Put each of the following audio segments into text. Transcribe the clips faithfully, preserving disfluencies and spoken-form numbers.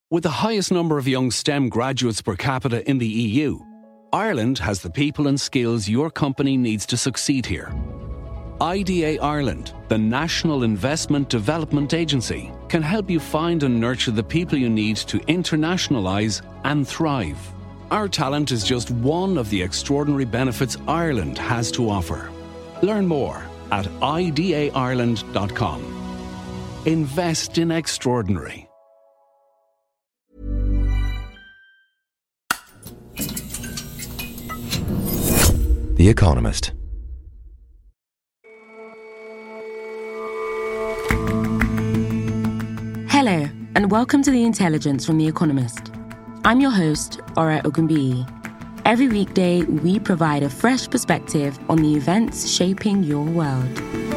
With the highest number of young STEM graduates per capita in the E U, Ireland has the people and skills your company needs to succeed here. I D A Ireland, the National Investment Development Agency, can help you find and nurture the people you need to internationalise and thrive. Our talent is just one of the extraordinary benefits Ireland has to offer. Learn more at I D A Ireland dot com. Invest in extraordinary. The Economist. Hello, and welcome to The Intelligence from The Economist. I'm your host, Ora Ogunbiyi. Every weekday, we provide a fresh perspective on the events shaping your world.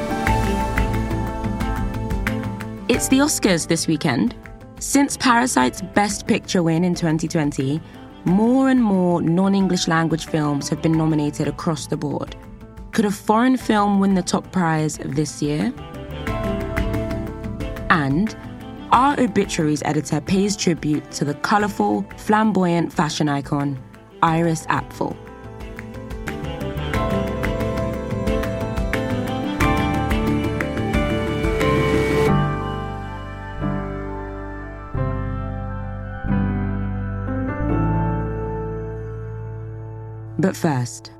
It's the Oscars this weekend. Since Parasite's Best Picture win in twenty twenty, more and more non-English language films have been nominated across the board. Could a foreign film win the top prize this year? And our obituaries editor pays tribute to the colourful, flamboyant fashion icon, Iris Apfel. But first,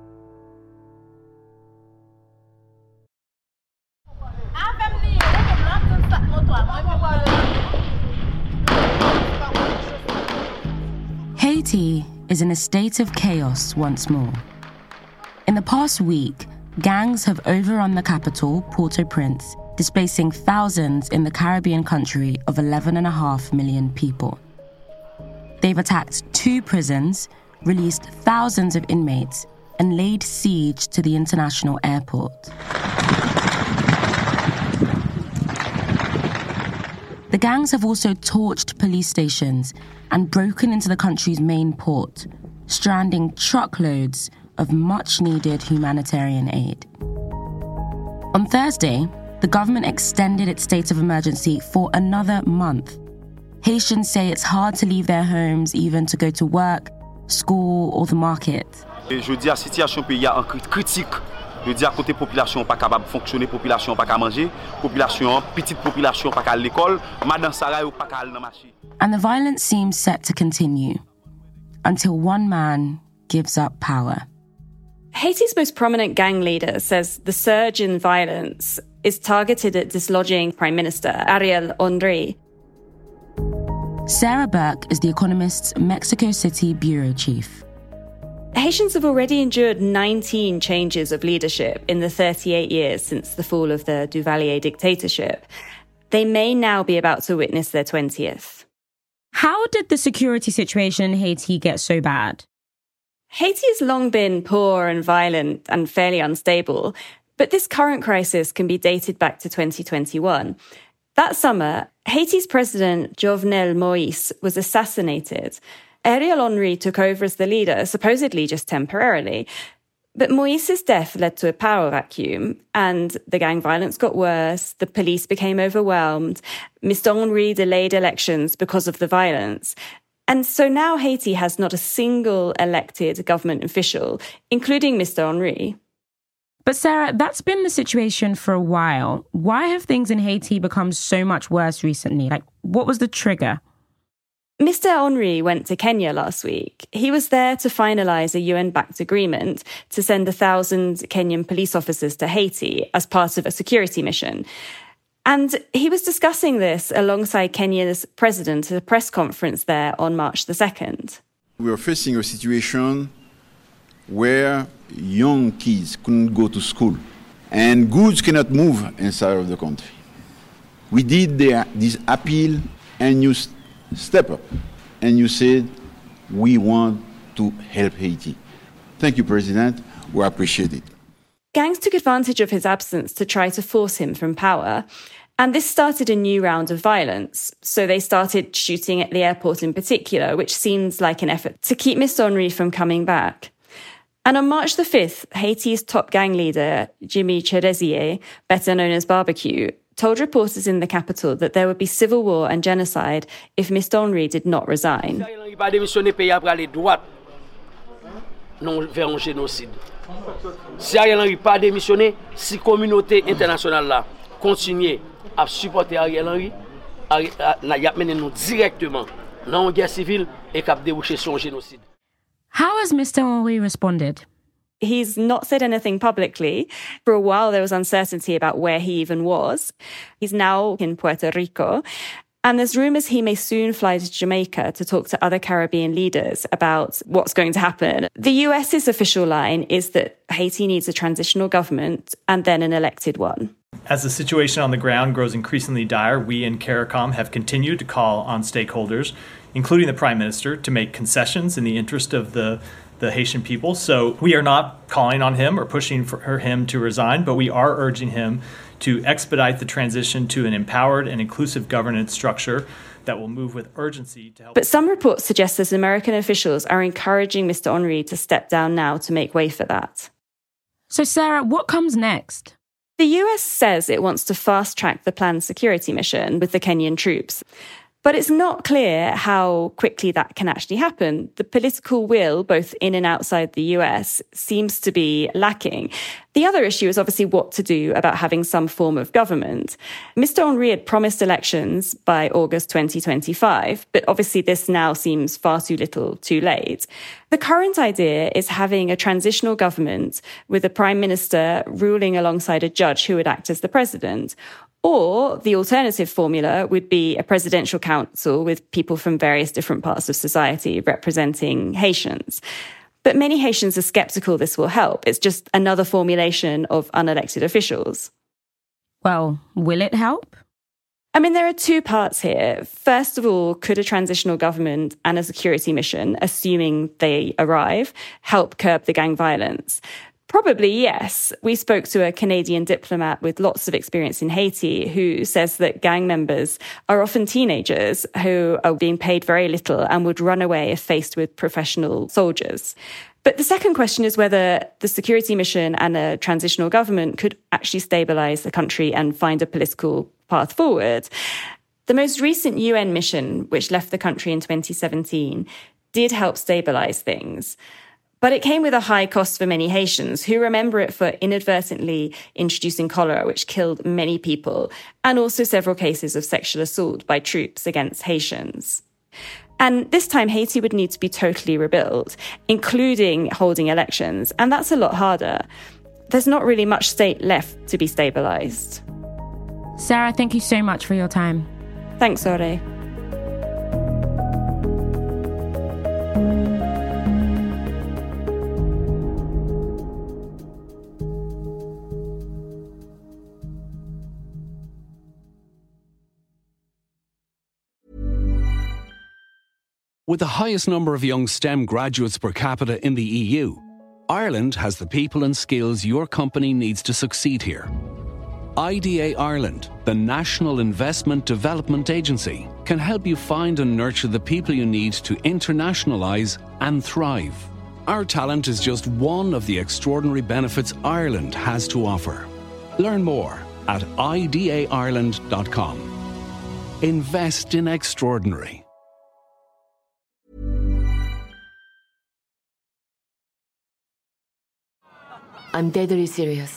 Haiti is in a state of chaos once more. In the past week, gangs have overrun the capital, Port-au-Prince, displacing thousands in the Caribbean country of eleven and a half million people. They've attacked two prisons, released thousands of inmates, and laid siege to the international airport. The gangs have also torched police stations and broken into the country's main port, stranding truckloads of much-needed humanitarian aid. On Thursday, the government extended its state of emergency for another month. Haitians say it's hard to leave their homes, even to go to work, school or the market. Je dis à situation pays en critique. Je dis à côté population pas capable fonctionner, population pas capable manger, population petite population pas capable l'école, madame Sarah pas capable dans marché. And the violence seems set to continue until one man gives up power. Haiti's most prominent gang leader says the surge in violence is targeted at dislodging Prime Minister Ariel Henry. Sarah Burke is The Economist's Mexico City bureau chief. Haitians have already endured nineteen changes of leadership in the thirty-eight years since the fall of the Duvalier dictatorship. They may now be about to witness their twentieth. How did the security situation in Haiti get so bad? Haiti has long been poor and violent and fairly unstable, but this current crisis can be dated back to twenty twenty-one. That summer, Haiti's president, Jovenel Moïse, was assassinated. Ariel Henry took over as the leader, supposedly just temporarily. But Moïse's death led to a power vacuum, and the gang violence got worse, the police became overwhelmed, Mister Henry delayed elections because of the violence. And so now Haiti has not a single elected government official, including Mister Henry. But Sarah, that's been the situation for a while. Why have things in Haiti become so much worse recently? Like, what was the trigger? Mister Henry went to Kenya last week. He was there to finalise a U N-backed agreement to send a thousand Kenyan police officers to Haiti as part of a security mission. And he was discussing this alongside Kenya's president at a press conference there on March the second. We are facing a situation where young kids couldn't go to school and goods cannot move inside of the country. We did the, this appeal and you step up and you said, we want to help Haiti. Thank you, President. We appreciate it. Gangs took advantage of his absence to try to force him from power. And this started a new round of violence. So they started shooting at the airport in particular, which seems like an effort to keep Mister Henry from coming back. And on March the fifth, Haiti's top gang leader, Jimmy Cherezier, better known as Barbecue, told reporters in the capital that there would be civil war and genocide if Mister Henry did not resign. Non vers un génocide. Si Ariel Henry pas démissionné, si communauté internationale là continue à supporter Ariel Henry, y a mené nous directement dans une guerre civile et cap déboucher sur un génocide. How has Mister Henry responded? He's not said anything publicly. For a while, there was uncertainty about where he even was. He's now in Puerto Rico. And there's rumours he may soon fly to Jamaica to talk to other Caribbean leaders about what's going to happen. The US's official line is that Haiti needs a transitional government and then an elected one. As the situation on the ground grows increasingly dire, we in CARICOM have continued to call on stakeholders, including the Prime Minister, to make concessions in the interest of the, the Haitian people. So we are not calling on him or pushing for him to resign, but we are urging him to expedite the transition to an empowered and inclusive governance structure that will move with urgency to help. But some reports suggest that American officials are encouraging Mister Henry to step down now to make way for that. So, Sarah, what comes next? The U S says it wants to fast-track the planned security mission with the Kenyan troops. But it's not clear how quickly that can actually happen. The political will, both in and outside the U S, seems to be lacking. The other issue is obviously what to do about having some form of government. Mister Henry had promised elections by August twenty twenty-five, but obviously this now seems far too little too late. The current idea is having a transitional government with a prime minister ruling alongside a judge who would act as the president. Or the alternative formula would be a presidential council with people from various different parts of society representing Haitians. But many Haitians are skeptical this will help. It's just another formulation of unelected officials. Well, will it help? I mean, there are two parts here. First of all, could a transitional government and a security mission, assuming they arrive, help curb the gang violence? Probably, yes. We spoke to a Canadian diplomat with lots of experience in Haiti who says that gang members are often teenagers who are being paid very little and would run away if faced with professional soldiers. But the second question is whether the security mission and a transitional government could actually stabilise the country and find a political path forward. The most recent U N mission, which left the country in twenty seventeen, did help stabilise things. But it came with a high cost for many Haitians who remember it for inadvertently introducing cholera, which killed many people, and also several cases of sexual assault by troops against Haitians. And this time, Haiti would need to be totally rebuilt, including holding elections, and that's a lot harder. There's not really much state left to be stabilised. Sarah, thank you so much for your time. Thanks, Ore. With the highest number of young STEM graduates per capita in the E U, Ireland has the people and skills your company needs to succeed here. I D A Ireland, the National Investment Development Agency, can help you find and nurture the people you need to internationalise and thrive. Our talent is just one of the extraordinary benefits Ireland has to offer. Learn more at I D A Ireland dot com. Invest in extraordinary. I'm deadly serious.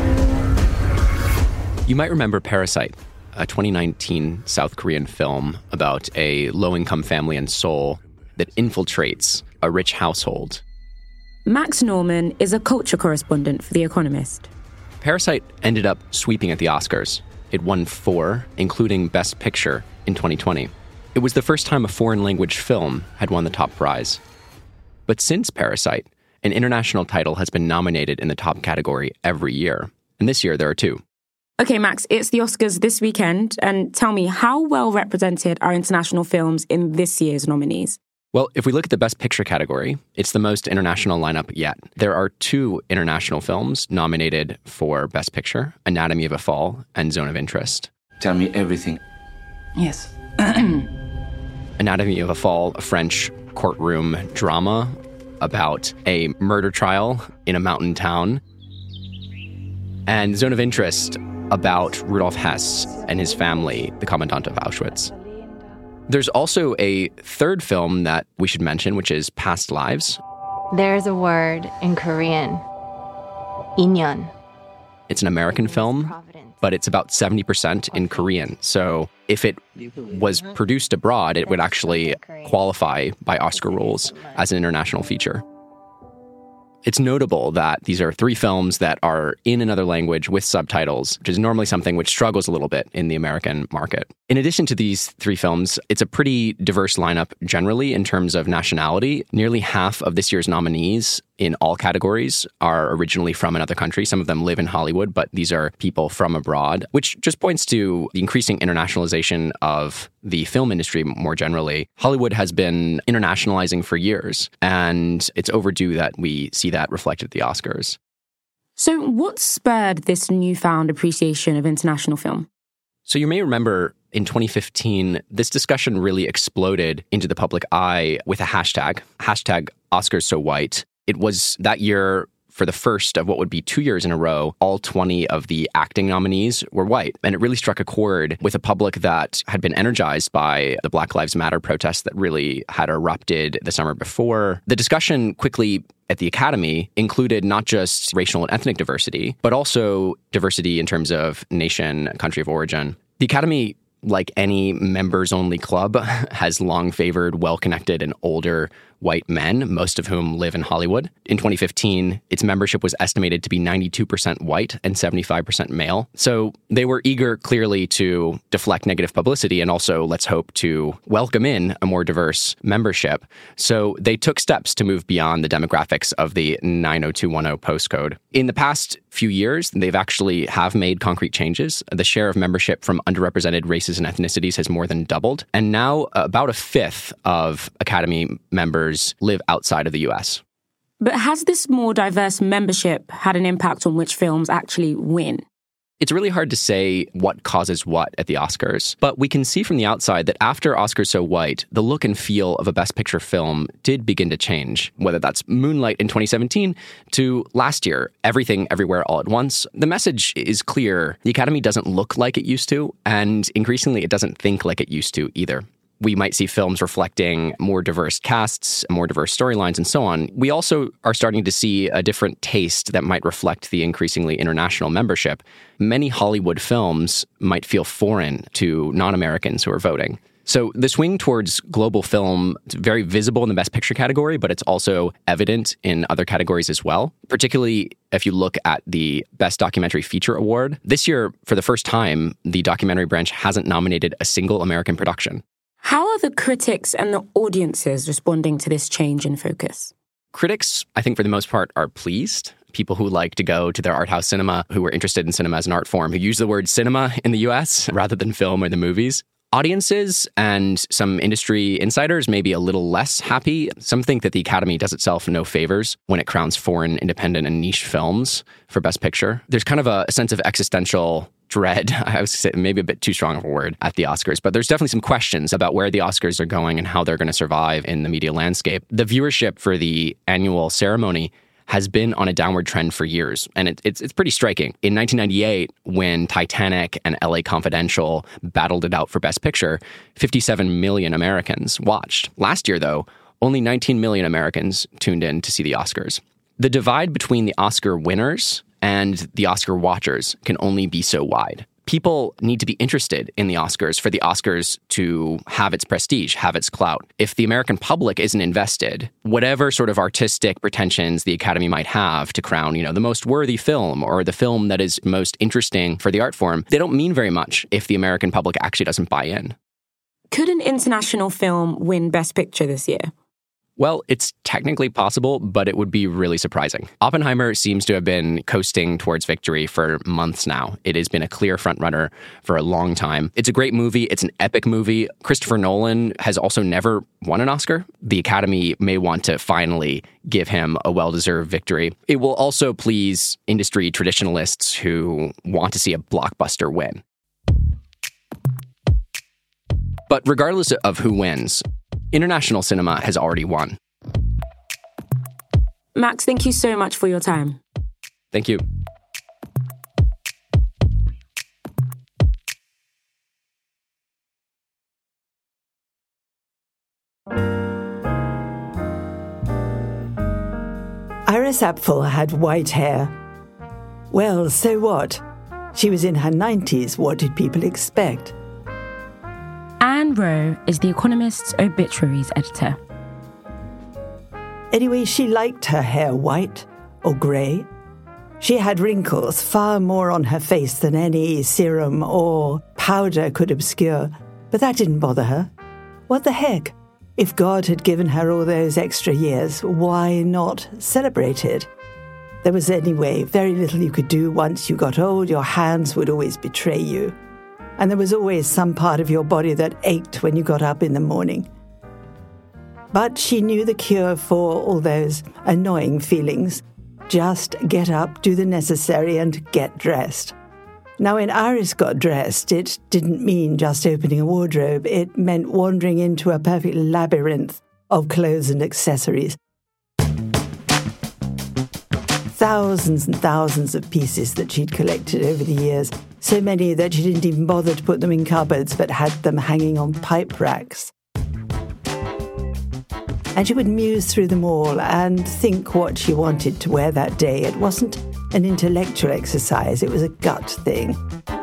You might remember Parasite, a twenty nineteen South Korean film about a low-income family in Seoul that infiltrates a rich household. Max Norman is a culture correspondent for The Economist. Parasite ended up sweeping at the Oscars. It won four, including Best Picture in twenty twenty. It was the first time a foreign-language film had won the top prize. But since Parasite, an international title has been nominated in the top category every year. And this year, there are two. Okay, Max, it's the Oscars this weekend. And tell me, how well represented are international films in this year's nominees? Well, if we look at the Best Picture category, it's the most international lineup yet. There are two international films nominated for Best Picture, Anatomy of a Fall and Zone of Interest. Tell me everything. Yes. Anatomy of a Fall, a French courtroom drama about a murder trial in a mountain town. And Zone of Interest, about Rudolf Hess and his family, the Commandant of Auschwitz. There's also a third film that we should mention, which is Past Lives. There's a word in Korean, 인연. It's an American film, but it's about seventy percent in Korean. So if it was produced abroad, it would actually qualify by Oscar rules as an international feature. It's notable that these are three films that are in another language with subtitles, which is normally something which struggles a little bit in the American market. In addition to these three films, it's a pretty diverse lineup generally in terms of nationality. Nearly half of this year's nominees in all categories are originally from another country. Some of them live in Hollywood, but these are people from abroad, which just points to the increasing internationalization of the film industry more generally. Hollywood has been internationalizing for years, and it's overdue that we see that reflected at the Oscars. So what spurred this newfound appreciation of international film? So you may remember in twenty fifteen, this discussion really exploded into the public eye with a hashtag, hashtag Oscars So White. It was that year, for the first of what would be two years in a row, all twenty of the acting nominees were white. And it really struck a chord with a public that had been energized by the Black Lives Matter protests that really had erupted the summer before. The discussion quickly at the Academy included not just racial and ethnic diversity, but also diversity in terms of nation, country of origin. The Academy, like any members-only club, has long favored well-connected and older white men, most of whom live in Hollywood. In twenty fifteen, its membership was estimated to be ninety-two percent white and seventy-five percent male. So they were eager, clearly, to deflect negative publicity and also, let's hope, to welcome in a more diverse membership. So they took steps to move beyond the demographics of the nine oh two one oh postcode. In the past few years, they've actually have made concrete changes. The share of membership from underrepresented races and ethnicities has more than doubled. And now about a fifth of Academy members live outside of the U S. But has this more diverse membership had an impact on which films actually win? It's really hard to say what causes what at the Oscars, but we can see from the outside that after Oscars So White, the look and feel of a Best Picture film did begin to change, whether that's Moonlight in twenty seventeen to last year, Everything Everywhere All at Once. The message is clear. The Academy doesn't look like it used to, and increasingly it doesn't think like it used to either. We might see films reflecting more diverse casts, more diverse storylines, and so on. We also are starting to see a different taste that might reflect the increasingly international membership. Many Hollywood films might feel foreign to non-Americans who are voting. So the swing towards global film is very visible in the Best Picture category, but it's also evident in other categories as well, particularly if you look at the Best Documentary Feature Award. This year, for the first time, the documentary branch hasn't nominated a single American production. How are the critics and the audiences responding to this change in focus? Critics, I think for the most part, are pleased. People who like to go to their art house cinema, who are interested in cinema as an art form, who use the word cinema in the U S rather than film or the movies. Audiences and some industry insiders may be a little less happy. Some think that the Academy does itself no favors when it crowns foreign, independent, and niche films for Best Picture. There's kind of a sense of existential dread, I was maybe a bit too strong of a word, at the Oscars, but there's definitely some questions about where the Oscars are going and how they're going to survive in the media landscape. The viewership for the annual ceremony has been on a downward trend for years, and it, it's it's pretty striking. In nineteen ninety-eight, when Titanic and L A Confidential battled it out for Best Picture, fifty-seven million Americans watched. Last year, though, only nineteen million Americans tuned in to see the Oscars. The divide between the Oscar winners and the Oscar watchers can only be so wide. People need to be interested in the Oscars for the Oscars to have its prestige, have its clout. If the American public isn't invested, whatever sort of artistic pretensions the Academy might have to crown, you know, the most worthy film or the film that is most interesting for the art form, they don't mean very much if the American public actually doesn't buy in. Could an international film win Best Picture this year? Well, it's technically possible, but it would be really surprising. Oppenheimer seems to have been coasting towards victory for months now. It has been a clear frontrunner for a long time. It's a great movie. It's an epic movie. Christopher Nolan has also never won an Oscar. The Academy may want to finally give him a well-deserved victory. It will also please industry traditionalists who want to see a blockbuster win. But regardless of who wins, international cinema has already won. Max, thank you so much for your time. Thank you. Iris Apfel had white hair. Well, so what? She was in her nineties. What did people expect? Anne Rowe is The Economist's obituaries editor. Anyway, she liked her hair white or grey. She had wrinkles, far more on her face than any serum or powder could obscure, but that didn't bother her. What the heck? If God had given her all those extra years, why not celebrate it? There was anyway very little you could do once you got old. Your hands would always betray you. And there was always some part of your body that ached when you got up in the morning. But she knew the cure for all those annoying feelings. Just get up, do the necessary, and get dressed. Now, when Iris got dressed, it didn't mean just opening a wardrobe. It meant wandering into a perfect labyrinth of clothes and accessories. Thousands and thousands of pieces that she'd collected over the years. So many that she didn't even bother to put them in cupboards, but had them hanging on pipe racks. And she would muse through them all and think what she wanted to wear that day. It wasn't an intellectual exercise, it was a gut thing.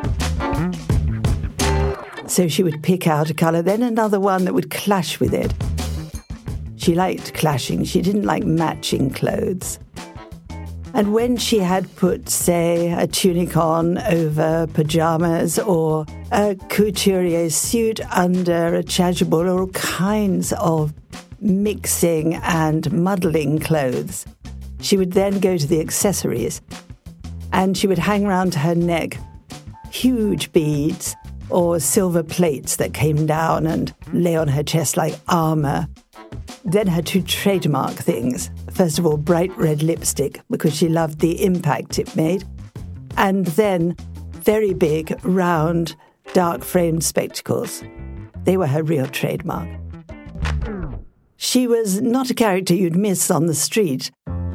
So she would pick out a colour, then another one that would clash with it. She liked clashing, she didn't like matching clothes. And when she had put, say, a tunic on over pyjamas or a couturier suit under a chasuble or all kinds of mixing and muddling clothes, she would then go to the accessories and she would hang round her neck huge beads or silver plates that came down and lay on her chest like armour. Then her two trademark things. First of all, bright red lipstick, because she loved the impact it made. And then very big, round, dark-framed spectacles. They were her real trademark. She was not a character you'd miss on the street.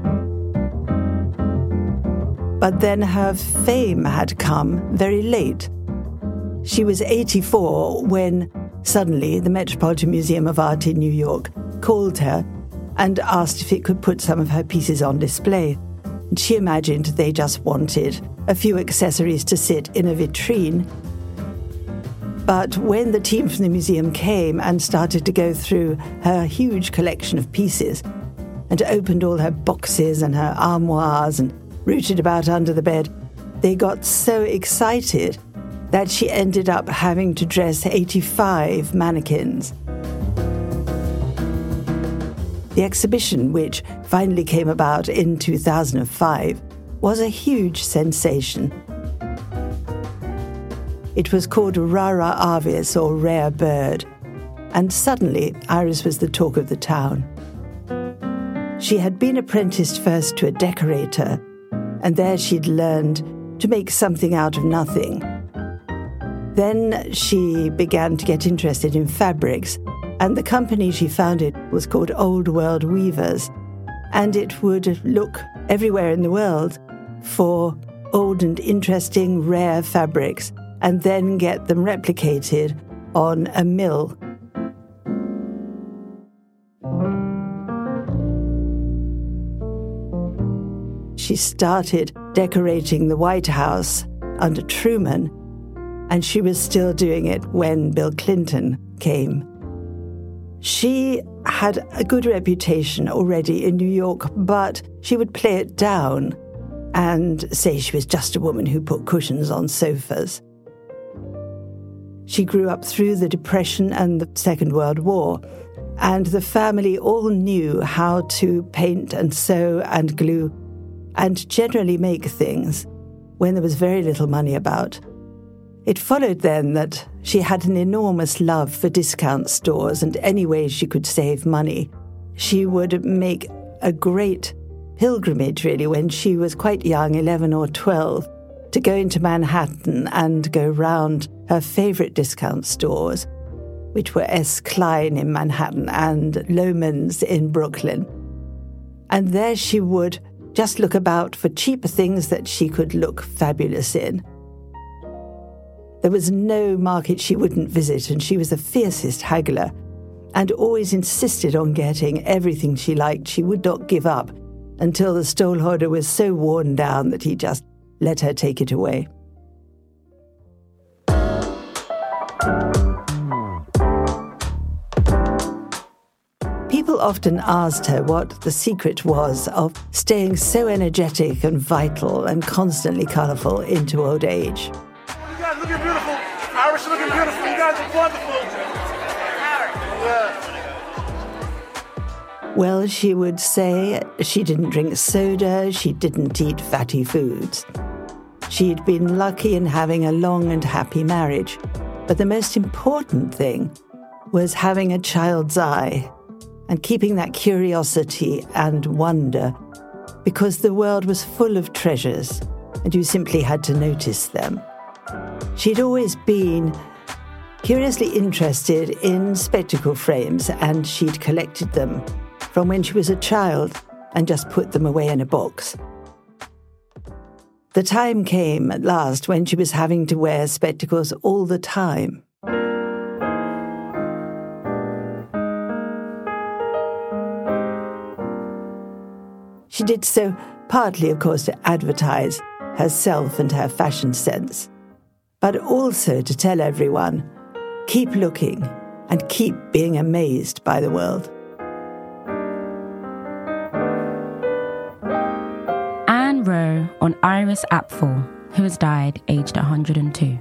But then her fame had come very late. She was eighty-four when suddenly the Metropolitan Museum of Art in New York called her and asked if it could put some of her pieces on display. And she imagined they just wanted a few accessories to sit in a vitrine. But when the team from the museum came and started to go through her huge collection of pieces and opened all her boxes and her armoires and rooted about under the bed, they got so excited that she ended up having to dress eighty-five mannequins. The exhibition, which finally came about in two thousand five, was a huge sensation. It was called Rara Avis, or Rare Bird, and suddenly Iris was the talk of the town. She had been apprenticed first to a decorator, and there she'd learned to make something out of nothing. Then she began to get interested in fabrics, and the company she founded was called Old World Weavers, and it would look everywhere in the world for old and interesting rare fabrics and then get them replicated on a mill. She started decorating the White House under Truman, and she was still doing it when Bill Clinton came. She had a good reputation already in New York, but she would play it down and say she was just a woman who put cushions on sofas. She grew up through the Depression and the Second World War, and the family all knew how to paint and sew and glue and generally make things when there was very little money about. It followed then that she had an enormous love for discount stores and any way she could save money. She would make a great pilgrimage, really, when she was quite young, eleven or twelve, to go into Manhattan and go round her favourite discount stores, which were S. Klein in Manhattan and Lohmann's in Brooklyn. And there she would just look about for cheaper things that she could look fabulous in. There was no market she wouldn't visit, and she was the fiercest haggler and always insisted on getting everything she liked. She would not give up until the stallholder was so worn down that he just let her take it away. People often asked her what the secret was of staying so energetic and vital and constantly colourful into old age. You guys looking beautiful. Irish looking beautiful. You guys are wonderful. Yeah. Well, she would say she didn't drink soda, she didn't eat fatty foods. She'd been lucky in having a long and happy marriage, but the most important thing was having a child's eye and keeping that curiosity and wonder, because the world was full of treasures and you simply had to notice them. She'd always been curiously interested in spectacle frames, and she'd collected them from when she was a child and just put them away in a box. The time came at last when she was having to wear spectacles all the time. She did so partly, of course, to advertise herself and her fashion sense, but also to tell everyone, keep looking and keep being amazed by the world. Anne Rowe on Iris Apfel, who has died aged one hundred two.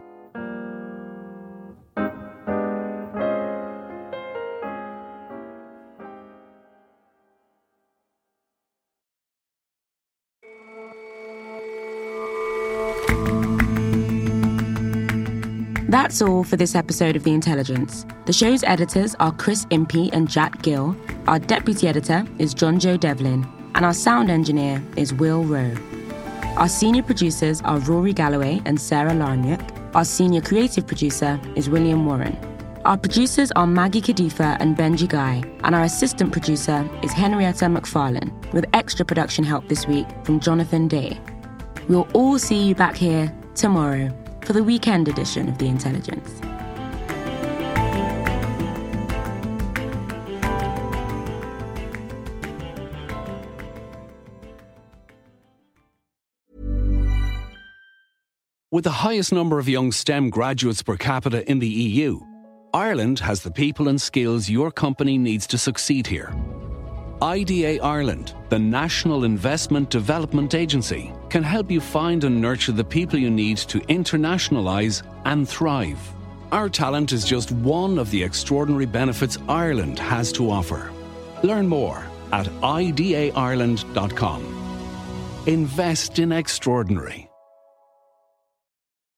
That's all for this episode of The Intelligence. The show's editors are Chris Impey and Jack Gill. Our deputy editor is John Joe Devlin. And our sound engineer is Will Rowe. Our senior producers are Rory Galloway and Sarah Larniuk. Our senior creative producer is William Warren. Our producers are Maggie Kadifa and Benji Guy. And our assistant producer is Henrietta McFarlane, with extra production help this week from Jonathan Day. We'll all see you back here tomorrow for the weekend edition of The Intelligence. With the highest number of young STEM graduates per capita in the E U, Ireland has the people and skills your company needs to succeed here. I D A Ireland, the National Investment Development Agency, can help you find and nurture the people you need to internationalise and thrive. Our talent is just one of the extraordinary benefits Ireland has to offer. Learn more at I D A Ireland dot com. Invest in extraordinary.